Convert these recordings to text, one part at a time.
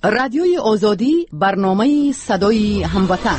رادیوی آزادی برنامه صدای هموطن.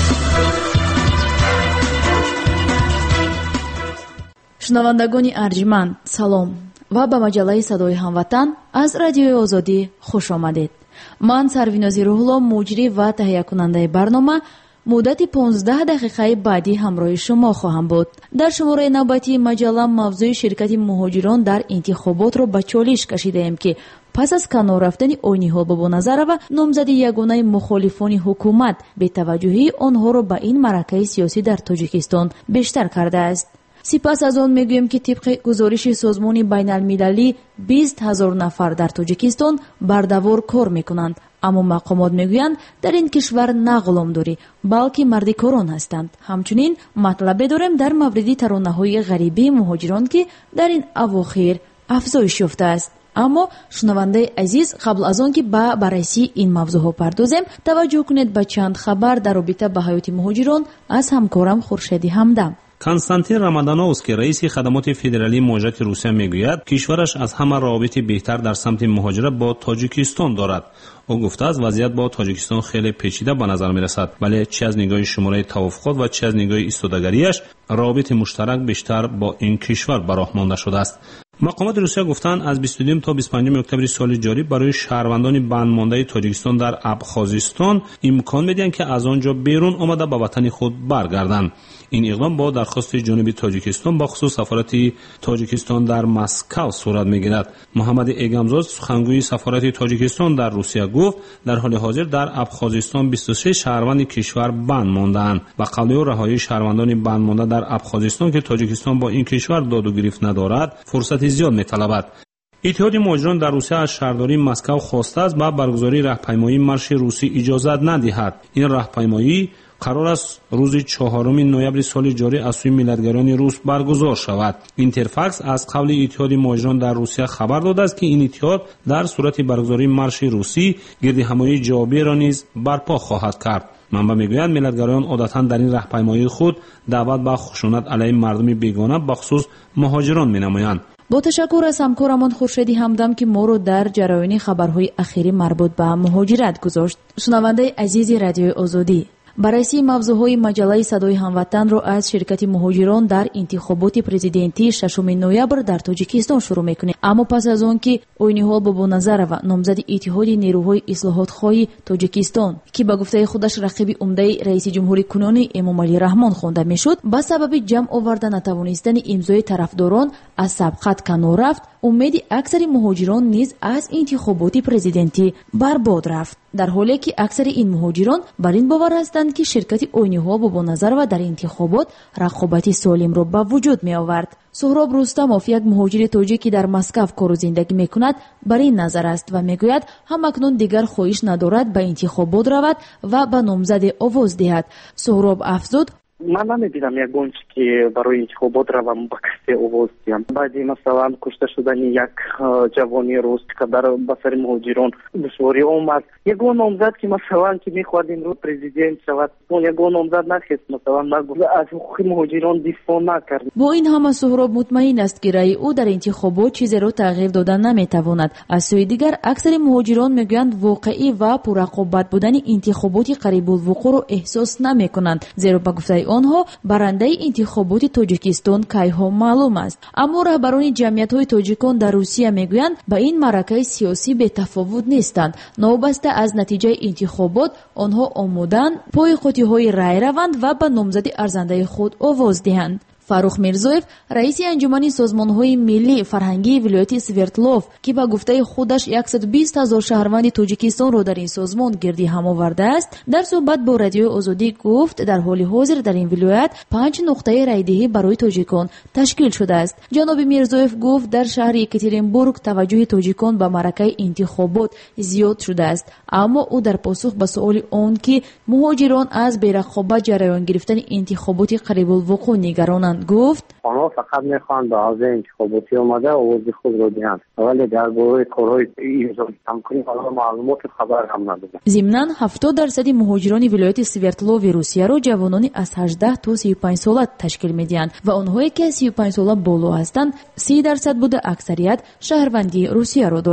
шунавандагони арҷманд салом ва ба маҷаллаи садои ҳамватан аз радиои озодӣ хуш омадед. ман сарвинози рӯҳло муҷрӣ ва таҳиякунандаи барнома муддати 15 дақиқаи баъдӣ ҳамроҳи шумо хоҳам буд. дар шумораи навбатии маҷалла мавзӯи ширкати муҳоҷирон дар интихоботро ба чолиш кашидаем ки пас аз канор рафтани Ойниҳол Бобоназарова номзади ягонаи мухолифони ҳукумат бетаваҷҷуҳии онҳоро ба ин маъракаи сиёсӣ дар Тоҷикистон бештар кардааст. сипас аз он мегӯем ки тибқи гузориши созмони байналмилалӣ 20 000 нафар дар Тоҷикистон бардавор кор мекунанд, аммо мақомот мегӯянд дар ин кишвар на ғуломдорӣ, балки марди корон ҳастанд. ҳамчунин матлабе дорем дар мавриди таронаҳои ғарибии муҳоҷирон ки дар ин авохир афзоиш ёфтааст. аммо шунавандаи азиз, қабл аз он ки ба баррасии ин мавзӯъҳо пардозем, таваҷҷӯҳ кунед ба чанд хабар дар робита ба ҳаёти муҳоҷирон аз ҳамкорам Хуршеди Ҳамдам. Константин Рамадановский, раиси хадамоти федералии муҳоҷирати Русия, мегӯяд кишвараш аз ҳама равобити беҳтар дар самти муҳоҷират бо Тоҷикистон дорад. ӯ гуфтааст вазъият бо Тоҷикистон хеле печида ба назар мерасад, вале чӣ аз нигоҳи шумораи тавофуқот ва чӣ аз нигоҳи истодагариаш равобити муштарак бештар бо ин кишвар ба роҳ монда шудааст. мақомоти Русия гуфтанд аз 22 то 25 октябри соли ҷорӣ барои шаҳрвандони бандмондаи Тоҷикистон дар Абхозистон имкон медиҳанд ки аз он ҷо берун омада ба ватани худ баргарданд. ин иқдом бо дархости ҷониби Тоҷикистон ба хусус сафорати Тоҷикистон дар Москав сурат мегирад. муҳаммади Эгамзод, сухангӯи сафорати Тоҷикистон дар Русия, гуфт дар ҳоли ҳозир дар Абхозистон 26 шаҳрванди кишвар банд мондаанд. ба қавли ӯ раҳоии шаҳрвандони бандмонда дар Абхозистон ки Тоҷикистон бо ин кишвар доду гирифт надорад, фурсати зиёд металабад. иттиҳоди муҳоҷирон дар Русия аз шаҳрдории Москав хостааст ба баргузории раҳпаймоии марши русӣ иҷозат надиҳад. ин раҳпаймоӣ қарор аст рӯзи 4 ноябри соли ҷорӣ аз сӯи миллатгарони рус баргузор шавад. Интерфакс аз қавли иттиҳоди муҳоҷирон дар Русия хабар додааст ки ин иттиҳод дар сурати баргузории марши русӣ гирдиҳамоии ҷавобиеро низ барпо хоҳад кард. манба мегӯянд миллатгароён одатан дар ин раҳпаймоии худ даъват ба хушунат алайҳи мардуми бегона бахусус муҳоҷирон менамоянд. бо ташаккур аз ҳамкорамон Хуршеди Ҳамдам ки моро дар ҷараёни хабарҳои ахирӣ марбут ба муҳоҷират гузошт. шунавандаи азизи радиои Озодӣ, баррасии мавзӯъҳои маҷаллаи садои ҳамватанро аз ширкати муҳоҷирон дар интихоботи президентии 6 ноябр дар Тоҷикистон шурӯъ мекунем. аммо пас аз он ки Ойниҳол Бобоназарова, номзади иттиҳоди нерӯҳои ислоҳотхоҳи Тоҷикистон, ки ба гуфтаи худаш рақиби умдаи раиси ҷумҳури кунунӣ Эмомалӣ Раҳмон хонда мешуд, ба сабаби ҷамъ оварда натавонистани имзои тарафдорон аз сабқат канор рафт, умеди аксари муҳоҷирон низ аз интихоботи президентӣ барбод рафт. дар ҳоле ки аксари ин муҳоҷирон бар ин бовар ҳастанд ки ширкати Ойниҳол Бобоназарова дар интихобот рақобати солимро ба вуҷуд меовард. Суҳроб Рустамов, як муҳоҷири тоҷик ки дар Москав кору зиндагӣ мекунад, бар ин назар аст ва мегӯяд ҳамакнун дигар хоҳиш надорад ба интихобот равад ва ба номзаде овоз диҳад. Суҳроб афзуд: ман намебинам ягон чӣ ки барои интихобот равам ба касе овоз диҳам. баъди масалан кушта шудани як ҷавони рус қадар ба сари муҳоҷирон душворӣ омад. ягон номзад ки масалан ки мехоҳад имрӯз президент шавад, он ягон номзад нахест, масалан аз ҳуқуқи муҳоҷирон дифоъ накард. бо ин ҳама Суҳроб мутмаин аст ки раи ӯ дар интихобот чизеро тағйир дода наметавонад. аз сӯи дигар аксари муҳоҷирон мегӯянд воқеӣ ва пуррақобат будани интихоботи қарибулвуқӯъро эҳсос намекунанд, зеро ба гуфтаи онҳо барандаи интихоботи Тоҷикистон кайҳо маълум аст. аммо раҳбарони ҷамъиятҳои тоҷикон дар Русия мегӯянд ба ин маъракаи сиёсӣ бетафовут нестанд. новобаста аз натиҷаи интихобот онҳо омоданд пои қуттиҳои рай раванд ва ба номзади арзандаи худ овоз диҳанд. Фарух Мирзоев, раиси анҷумани созмонҳои миллии фарҳангии вилояти Свердлов, ки ба гуфтаи худаш 120 000 шаҳрванди Тоҷикистонро дар ин созмон гирдӣ ҳам овардааст, дар суҳбат бо радиои Озодӣ гуфт дар ҳоли ҳозир дар ин вилоят 5 нуқтаи райдиҳӣ барои тоҷикон ташкил шудааст. ҷаноби Мирзоев гуфт дар шаҳри Екатеринбург таваҷҷӯҳи тоҷикон ба маъракаи интихобот зиёд шудааст, аммо ӯ дар посух ба суоли он ки муҳоҷирон аз берақобат ҷараён гирифтани интихоботи қарибулвуқӯъ нигаронанд گفت آنها فقط میخوان به حوزه انتخاباتی اومده آواز خود رو دهند، ولی درباره کارهای ایجاد همکاری آنها معلومات خبر هم ندادند. ضمناً 70% مهاجران ولایت سویرتلوو روسیه را جوانانی از 18 تا 35 ساله تشکیل میدهند و آنهایی که 35 ساله بالا هستند 30% بوده اکثریت شهروندی روسیه را دارند.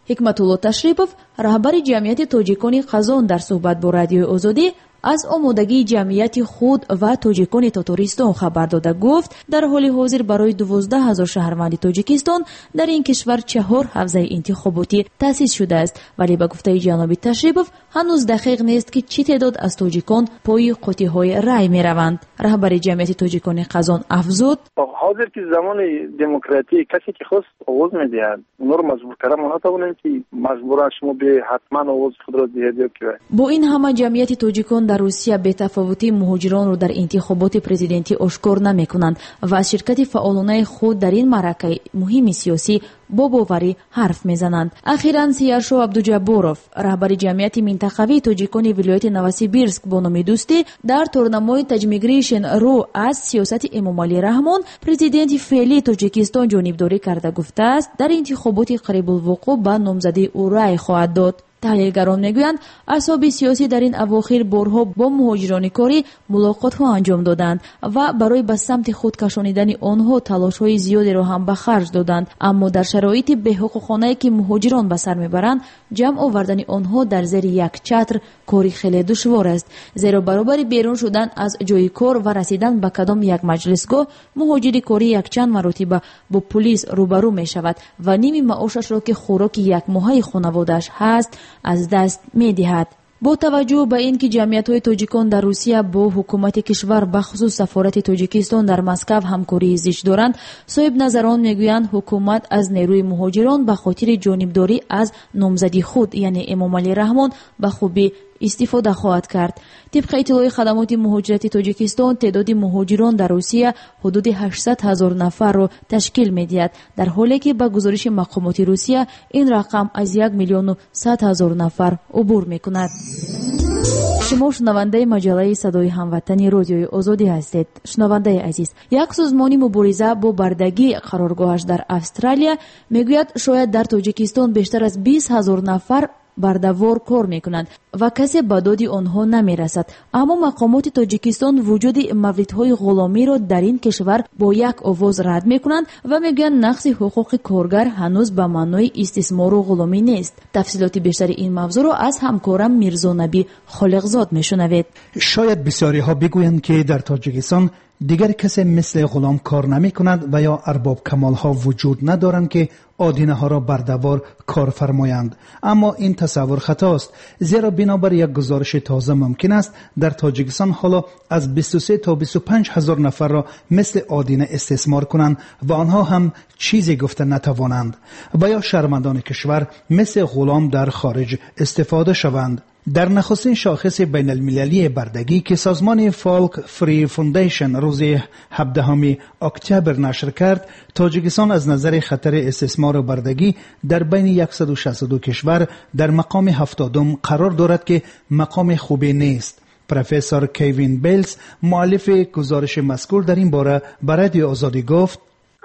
ҳикматулло ташрипов, раҳбари ҷамъияти тоҷикони қазон, дар суҳбат бо радиои озодӣ аз омодагии ҷамъияти худ ва тоҷикони Татористон хабар дода гуфт, дар ҳоли ҳозир барои 12,000 шаҳрванди Тоҷикистон дар ин кишвар 4 ҳавзаи интихоботӣ таъсис шудааст, вале ба гуфтаи ҷаноби Ташрипов ҳанӯз дақиқ нест ки чӣ теъдод аз тоҷикон пойи қуттиҳои рай мераванд. раҳбари ҷамъияти тоҷикони қазон афзуд: ҳозир ки замони демократӣ, касе ки хост овоз медиҳад, онро маҷбур карда мо натавонем ки маҷбуран шумо бе ҳатман овози худро диҳед ё ки. бо ин ҳама ҷамъияти тоҷикон дар Русия бетафовути муҳоҷиронро дар интихоботи президентӣ ошкор намекунанд ва аз ширкати фаъолонаи худ дар ин маъракаи муҳими сиёсӣ бо боварӣ ҳарф мезананд. ахиран Сияршоҳ Абдуҷабборов, раҳбари ҷамъияти минтақавии тоҷикони вилояти Новосибирск бо номи дӯстӣ, дар торнамои таҷмигирии ШНРУ аз сиёсати Эмомалӣ Раҳмон, президенти феълии Тоҷикистон, ҷонибдорӣ карда гуфтааст, дар интихоботи қарибулвуқӯъ ба номзадии ӯ рай хоҳад дод. таҳлилгарон мегӯянд, асҳоби сиёсӣ дар ин авохир борҳо бо муҳоҷирони корӣ мулоқотҳо анҷом доданд ва барои ба самти худ кашонидани онҳо талошҳои зиёдеро ҳам ба харҷ доданд, аммо дар шароити беҳуқуқонае ки муҳоҷирон ба сар мебаранд, ҷамъ овардани онҳо дар зери як чатр кори хеле душвор аст, зеро баробари берун шудан аз ҷои кор ва расидан ба кадом як маҷлисгоҳ муҳоҷири корӣ якчанд маротиба бо пулис рӯбарӯ мешавад ва ними маошашро ки хӯроки якмоҳаи хонаводааш ҳаст, аз даст медиҳад. бо таваҷҷӯҳ ба ин ки ҷамъиятҳои тоҷикон дар Русия бо ҳукумати кишвар бахусус сафорати Тоҷикистон дар Москав ҳамкории зич доранд, соҳибназарон мегӯянд ҳукумат аз нерӯи муҳоҷирон ба хотири ҷонибдорӣ аз номзади худ, яъне Эмомалӣ Раҳмон, ба хубӣ истифода хоҳад кард. тибқи иттилои хадамоти муҳоҷирати Тоҷикистон, теъдоди муҳоҷирон дар Русия ҳудуди 800,000 нафарро ташкил медиҳад, дар ҳоле ки ба гузориши мақомоти Русия ин рақам аз 1,100,000 нафар убур мекунад. шумо шунавандаи маҷаллаи садои ҳамватани радиои озодӣ ҳастед. шунавандаи азиз, як созмони мубориза бо бардагӣ қароргоҳаш дар Австралия мегӯяд, шояд дар Тоҷикистон бештар аз 20,000 нафар бардавор кор мекунанд ва касе ба доди онҳо намерасад, аммо мақомоти Тоҷикистон вуҷуди мавридҳои ғуломиро дар ин кишвар бо як овоз рад мекунанд ва мегӯянд нақси ҳуқуқи коргар ҳанӯз ба маънои истисмору ғуломӣ нест. тафсилоти бештари ин мавзӯъро аз ҳамкорам Мирзо Набӣ Холиқзод мешунавед. шояд бисёриҳо бигӯянд ки дар Тоҷикистон дигар касе мисли ғулом кор намекунад ва ё арбоб камолҳо вуҷуд надоранд ки одинаҳоро бардавор кор фармоянд, аммо ин тасаввур хатост, зеро бинобар як гузориши тоза мумкин аст дар Тоҷикистон ҳоло аз 23 то 25,000 нафарро мисли одина истисмор кунанд ва онҳо ҳам чизе гуфта натавонанд ва ё шармандони кишвар мисли ғулом дар хориҷ истифода шаванд. در نخستین شاخص بین المللی بردگی که سازمان فالک فری فوندیشن روز 17 اکتبر نشر کرد، تاجیکستان از نظر خطر استثمار و بردگی در بین 162 کشور در مقام 70 قرار دارد که مقام خوبی نیست. پروفسور کیوین بیلز مؤلف گزارش مذکور در این باره به رادیو آزادی گفت: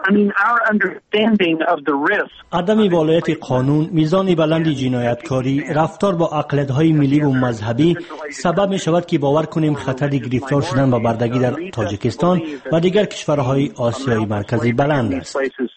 عدم بالایت قانون، میزان بلند جنایتکاری، رفتار با اقلیت‌های ملی و مذهبی سبب می شود که باور کنیم خطر گرفتار شدن و بردگی در تاجیکستان و دیگر کشورهای آسیای مرکزی بلند است.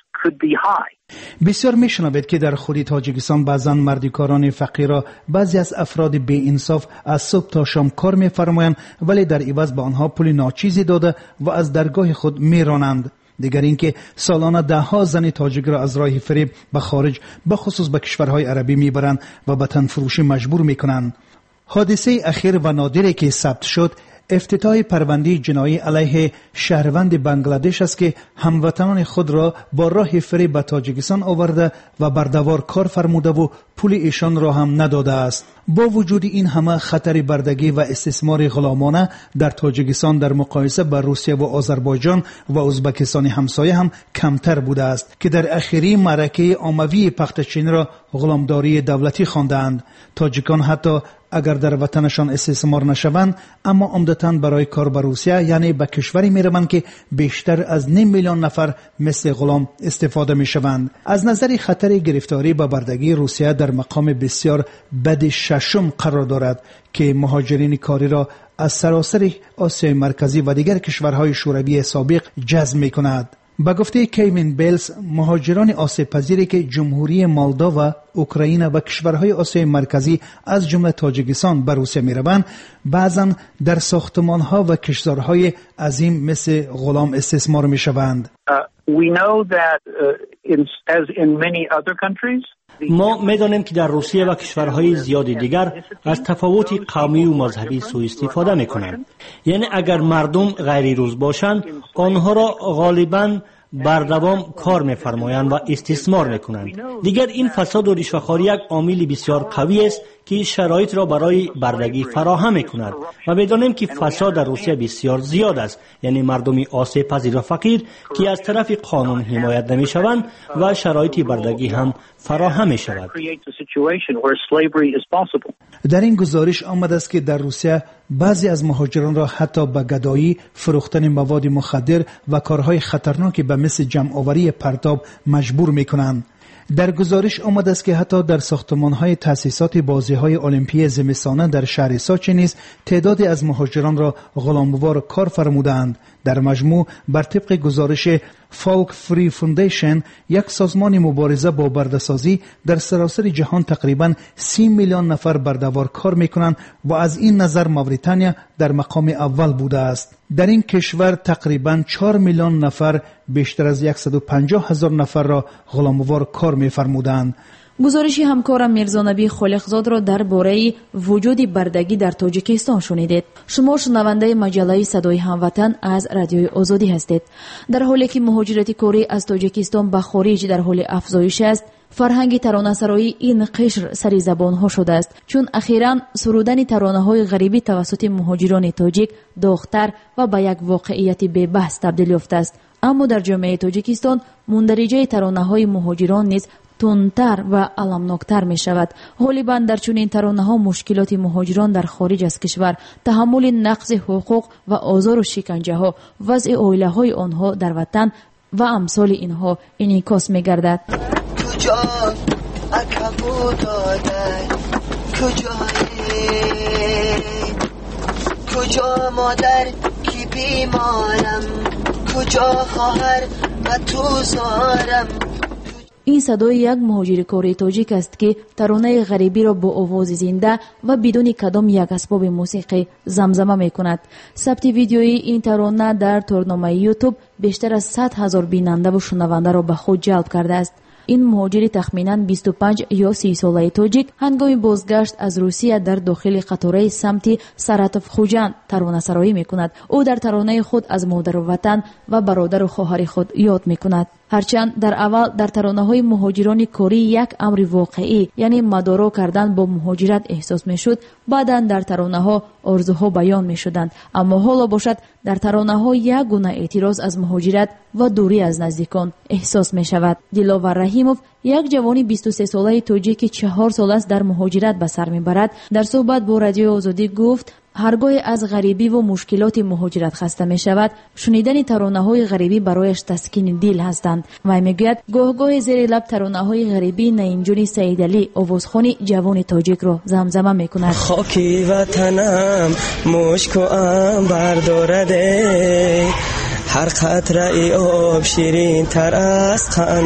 بسیار میشنوید که در خود تاجیکستان بعضا مردکاران فقیر را بعضی از افراد بی انصاف از صبح تا شام کار می‌فرمایند، ولی در عوض به آنها پول ناچیزی داده و از درگاه خود میرانند. دیگر اینکه سالانه ده ها زن تاجیک را از راه فریب به خارج به خصوص به کشورهای عربی میبرند و به تنفروشی مجبور میکنند. حادثه اخیر و نادری که ثبت شد افتتاح پرونده جنایی علیه شهروند بنگلادش است که هموطنان خود را با راه فریب به تاجیکستان آورده و بردوار کار فرموده و پول ایشان را هم نداده است. با وجود این همه خطر بردگی و استثمار غلامانه در تاجیکستان در مقایسه با روسیه و آذربایجان و ازبکستان همسایه هم کمتر بوده است که در اخیری معرکه عمومی پختچین را غلامداری دولتی خواندند. تاجیکان حتی اگر در وطنشان استثمار نشوند، اما عمدتاً برای کار به روسیه یعنی به کشوری میروند که بیشتر از 9 میلیون نفر مثل غلام استفاده میشوند. از نظر خطر گرفتاری به بردگی، روسیه در مقام بسیار بد ششم قرار دارد که مهاجرین کاری را از سراسر آسیای مرکزی و دیگر کشورهای شوروی سابق جذب میکند. به گفته کیوین بیلز، مهاجران آسیب پذیری که جمهوری مولداوا، اوکراین و کشورهای آسیای مرکزی از جمله تاجیکستان به روسیه میروند، بعضا در ساختمانها و کشتزارهای عظیم مثل غلام استثمار میشوند. ما می‌دانیم که در روسیه و کشورهای زیادی دیگر از تفاوت قومی و مذهبی سوء استفاده می‌کنند. یعنی اگر مردم غیر روز باشند، آنها را غالباً بردوام کار می‌فرمایند و استثمار می‌کنند. دیگر این فساد و رشوه‌خواری یک عامل بسیار قوی است که شرایط را برای بردگی فراهم می‌کند و می‌دانیم که فساد در روسیه بسیار زیاد است، یعنی مردمی آسیب پذیر و فقیر که از طرف قانون حمایت نمی‌شوند و شرایط بردگی هم فراهم می‌شود. در این گزارش آمده است که در روسیه بعضی از مهاجران را حتی به گدایی، فروختن مواد مخدر و کارهای خطرناکی به مثل جمع‌آوری پرتاب مجبور می‌کنند. در گزارش آمده است که حتی در ساختمان‌های تأسیسات بازی‌های المپیک زمستانه در شهر سوچی نیز تعدادی از مهاجران را غلاموار کار فرمودند. در مجموع بر طبق گزارش فولک فری فوندیشن، یک سازمان مبارزه با برده‌سازی، در سراسر جهان تقریباً 30 میلیون نفر برده‌وار کار می‌کنند و از این نظر موریتانیا در مقام اول بوده است. در این کشور تقریباً 4 میلیون نفر بیشتر از 150,000 نفر را غلاموار کار می‌فرمودند. گزارش همکارم میرزانبی خالقزاد را درباره وجود بردگی در تاجیکستان شنیدید. شما شنونده مجله صدای هموطن از رادیوی آزادی هستید. در حالی که مهاجرت کاری از تاجیکستان به خارج در حال افزایش است، فرهنگ ترانه‌سرایی این قشر سری زبان‌ها شده است، چون اخیراً سرودن ترانه‌های غریبی توسط مهاجران تاجیک داغ‌تر و به یک واقعیت بی‌بحث تبدیل یافته است. اما در جامعه تاجیکستان مندرجه ترانه‌های مهاجران نیز تندتر و علمناکتر می شود. غالباً در چنین ترانه‌ها مشکلات مهاجران در خارج از کشور، تحمل نقض حقوق و آزار و شکنجه ها، وضع عائله‌های آنها در وطن و امثال اینها انعکاس می گردد. کجا عقبو دادن، کجا مادر کی بیمارم، کجا خواهر و تو زارم. این صدای یک مهاجر کاری تاجیک است که ترانه غریبی را با آواز زنده و بدون کدام یک اسباب موسیقی زمزمه می کند. ثبت ویدیوی این ترانه در تورنمه یوتیوب بیشتر از 100,000 بیننده و شنونده را به خود جلب کرده است. این مهاجر تخمیناً 25 یا 30 ساله تاجیک هنگام بازگشت از روسیه در داخل قطاره سمت سراتوف خوجند ترانه سرایی می کند. او در ترانه خود از مادر و وطن و برادر و خواهر خود یاد می کند. هرچند در اول در ترانه‌های مهاجران کاری یک امر واقعی، یعنی مدارا کردن با مهاجرت احساس می‌شد، بعداً در ترانه‌ها آرزوها بیان می‌شدند. اما حالا باشد در ترانه‌ها یک گونه اعتراض از مهاجرت و دوری از نزدیکان احساس می‌شود. دلاور رحیموف، یک جوانی 23 ساله تاجیک که 4 سال است در مهاجرت به سر می‌برد، در صحبت با رادیو آزادی گفت هرگاه از غریبی و مشکلات مهاجرت خسته می شود، شنیدن ترانه‌های غریبی برایش تسکین دل هستند. و میگوید گاه زیر لب ترانه‌های غریبی نینجوری سیدعلی آوازخوان جوان تاجیک را زمزمه می‌کند. خاکی وطنم مشک و عنبر دارده، هر قطره ای آب شیرین تر از قند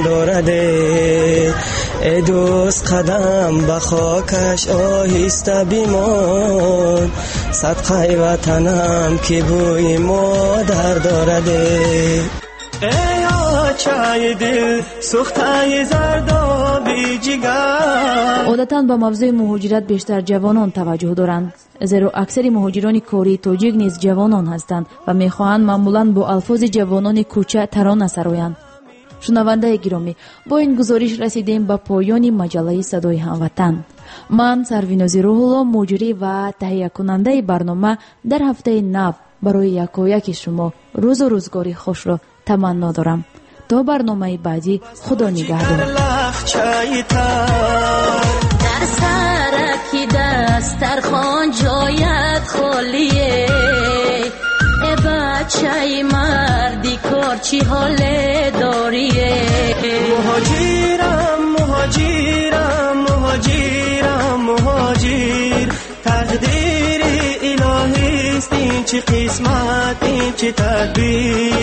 دارده، ای دوست قدم به خاکش آهسته بیمان، صدقه وطنم که بوی مادر دارده. ای آچای دل سوخته زردابی جگر. عادتاً به موضوع مهاجرت بیشتر جوانان توجه دارند، زیرا اکثر مهاجران کاری تاجیک نیز جوانان هستند و میخواهند معمولاً با الفاظ جوانان کوچه ترانه سرایند. شنونده گرامی، با این گزارش رسیدیم به پایان مجله صدای هموطن. من سروینازی روح‌الله، مجری و تهیه کننده برنامه، در هفته نو برای یکایک شما روز و روزگاری خوش را تمنا دارم. تا برنامه بعدی، خدا نگهدار. در سرکی دسترخوان جایت خالیه، ای بچه مردی کار چی حال داریه. مهاجرم مهاجرم مهاجرم مهاجر، تقدیر الهی است این چه قسمت این چه تدبیر.